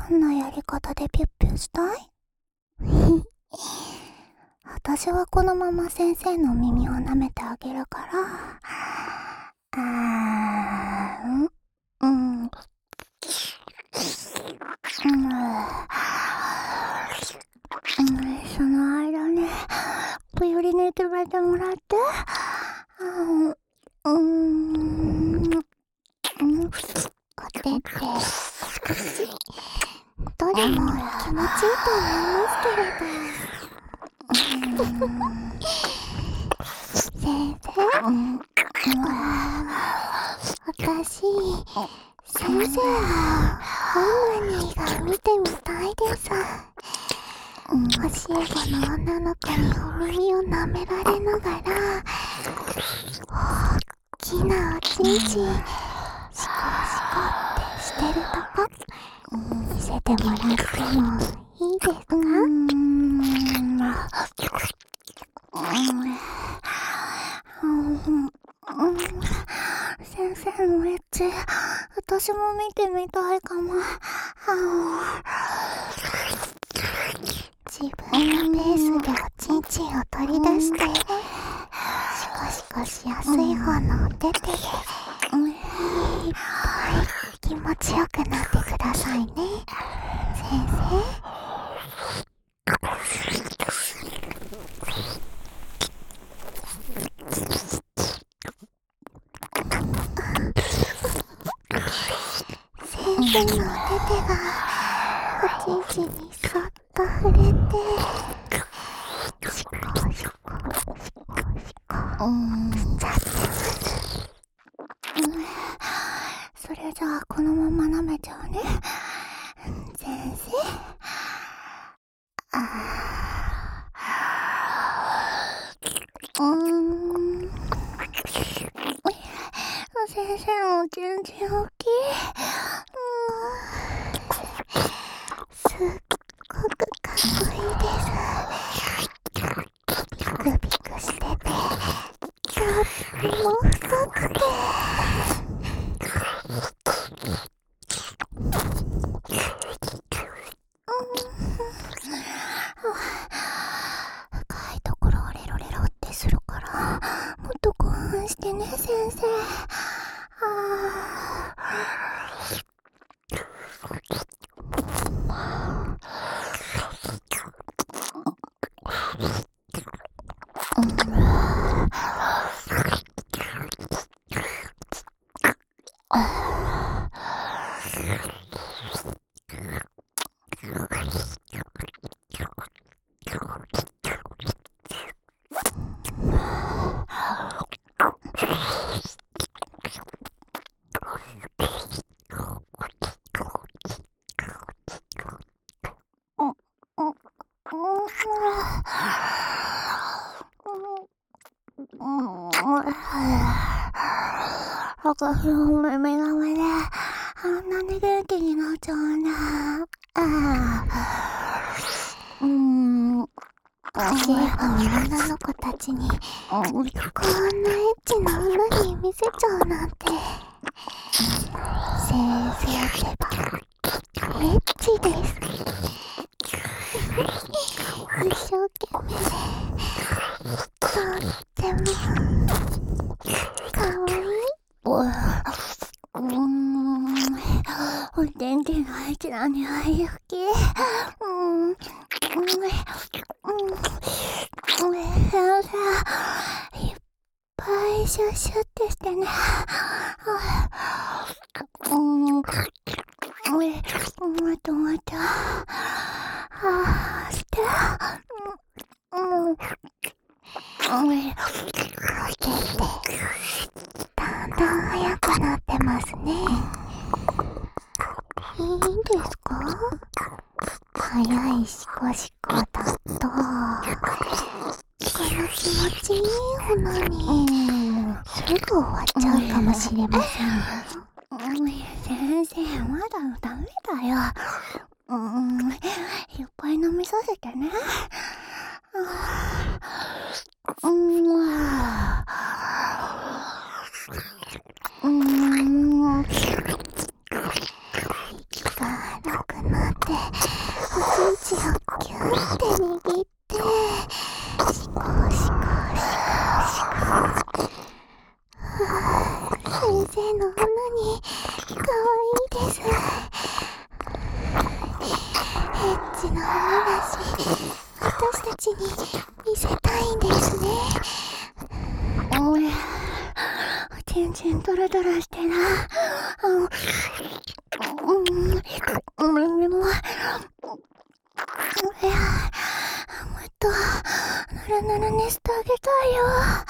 んなやり方でピュッピュしたい？私はこのまま先生の耳を舐めてあげるから、その間ね、より寝てめてもらって、おてて、少し、どれも気持ちいいと思いますけれど。先生、私、先生はハーモニーが見てみたいです。教え子の女の子にお耳を舐められながら、大きなおちんちん、シコシコってしてるとこ、見せてもらってもいいですか？先生のエッチ、私も見てみたいかも。自分のペースでおちんちんを取り出して、シコシコしやすい方のお手手で、いっぱい気持ちよくなってくださいね、先生。先生のお手手がおちんちんにそっと触れて、シコシコシコシコしちゃってます。それじゃあこのまま舐めちゃうね、先生。先生のおちんちん大きい。すっごくかっこいいです。ピクピクしてて、とっても太くて。深いところをレロレロってするから、もっと興奮してね、先生。私の耳の上であんなに元気になっちゃうんだ。教え子の女の子たちにこんなエッチな女に見せちゃうなんて。先生ってばエッチです。一生懸命でとってもかわいい。お天気のエッチな匂い好き。先生、いっぱいシュッシュってしてね。待って。して。だんだん早くなってますね。いいんですか？早いシコシコだと、この気持ちいいほどに、すぐ終わっちゃうかもしれませんよ。先生、まだダメだよ。いっぱい飲みさせてね。息が荒くなって生のオナニーかわいいです。エッチな話私たちに見せたいんですね。全然ドラドラしてな。もっとぬるぬるにしてあげたいよ。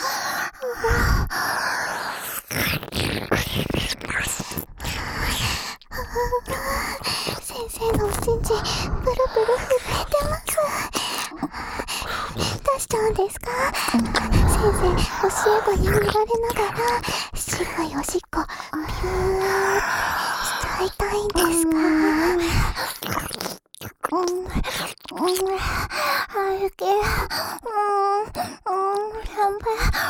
先生のおちんちんブルブル震えてます。出しちゃうんですか？先生、教え子に見られながら白いおしっこピューしちゃいたいんですか？歩け。頑張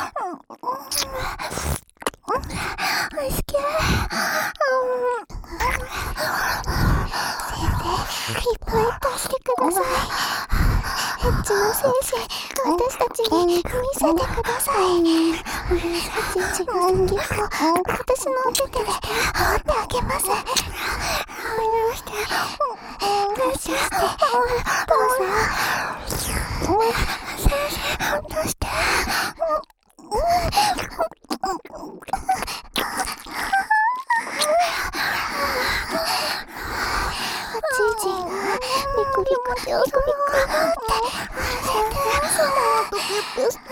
れ。好き。先生、いっぱい出してください。エッチの先生、私たちに見せてください。エッチの先を私のお手手で持ってあげます。許して。許して。どうぞ。先生、どうして。おちんちんがビクビクヨービクって先生、そんな音キュッキュして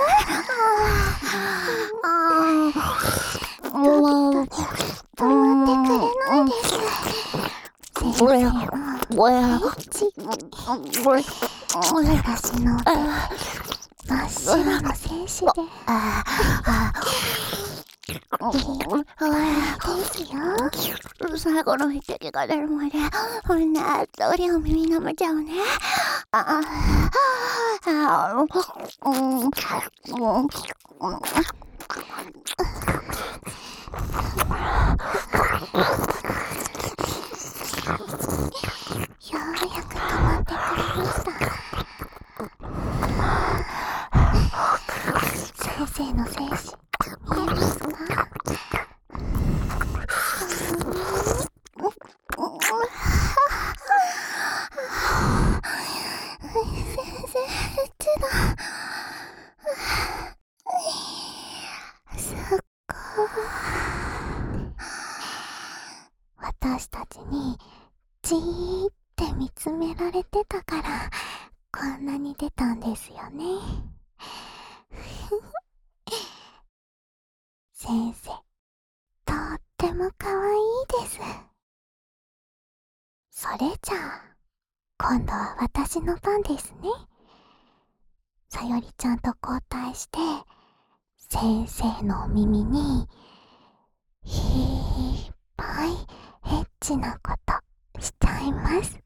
止まってくれないです。先生はエッチ私の手真っ白の精子でですよ。最後の一滴が出るまでほんなっとりお耳舐めちゃうね。ようやく止まってくれました。先生の精子見えますか？先生、エッチだ。そっか。私たちにじーって見つめられてたからこんなに出たんですよね。先生、とってもかわいいです。それじゃあ今度は私の番ですね。さよりちゃんと交代して先生のお耳にいっぱいエッチなことしちゃいます。